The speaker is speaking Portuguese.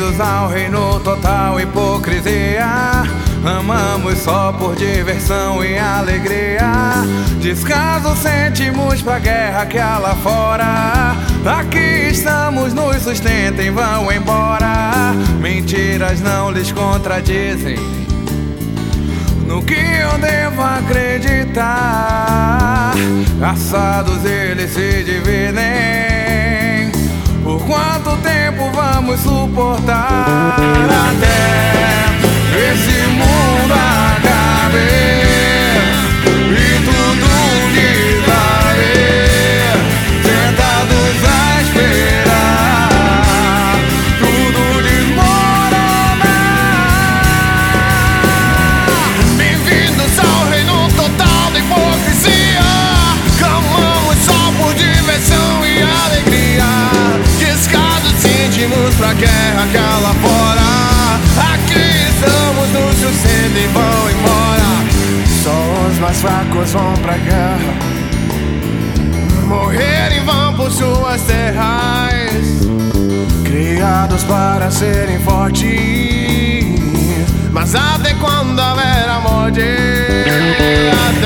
Bem-vindos ao reino total hipocrisia. Amamos só por diversão e alegria. Descaso sentimos pra guerra que há lá fora. Aqui estamos, nos sustentem, vão embora. Mentiras não lhes contradizem no que eu devo acreditar. Caçados eles se dividem. Por quanto tempo vamos suportar até esse mundo acabe e tudo desaber? Sentados a esperar tudo desmoronar. Bem-vindos ao reino total da hipocrisia. Clamamos só por diversão e alegria. Descasos sentimos pra guerra que há lá fora. Aqui estamos, nos sucedem e vão embora. Só os mais fracos vão pra guerra, morrer em vão por suas terras. Criados para serem fortes, mas até quando haverá morte?